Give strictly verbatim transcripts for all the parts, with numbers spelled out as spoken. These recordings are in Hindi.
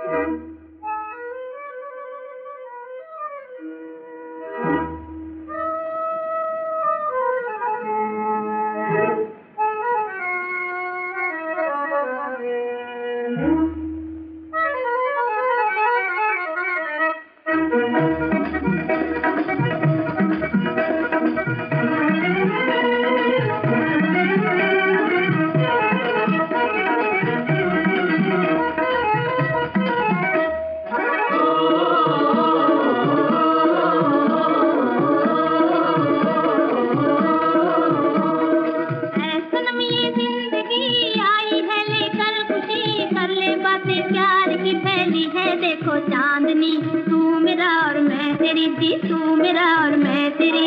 देखो चांदनी, तू मेरा और मैं तेरी जी, तू मेरा और मैं तेरी।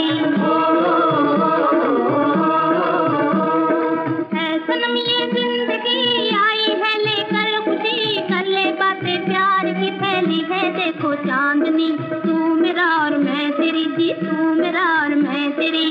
है सनम ये जिंदगी आई है लेकर खुशी, कर ले बातें प्यार की फैली है देखो चांदनी, तू मेरा और मैं तेरी जी, तू मेरा और मैं तेरी।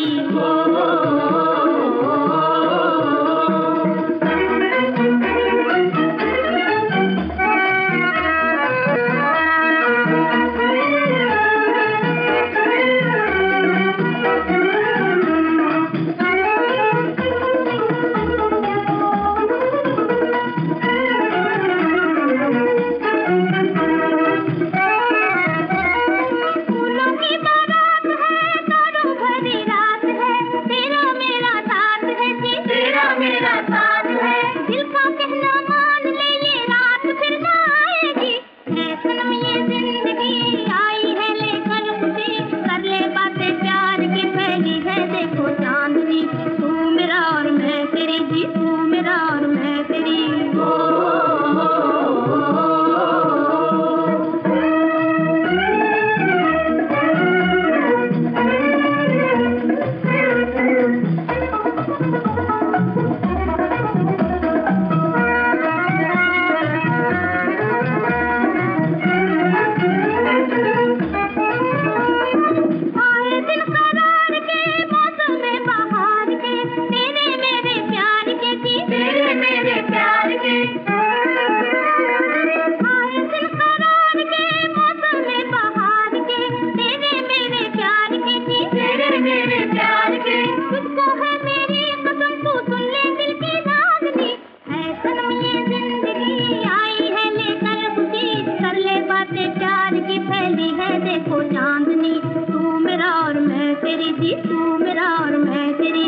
देखो चांदनी, तू मेरा और मैं तेरी जी, तू मेरा और मैं तेरी।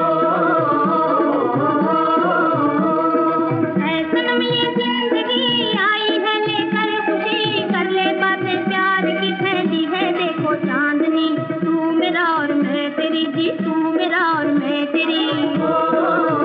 है सनम ये जिंदगी आई है लेकर खुशी, कर ले बातें प्यार की फैली है देखो चांदनी, तू मेरा और मैं तेरी जी, तू मेरा और मैं तेरी।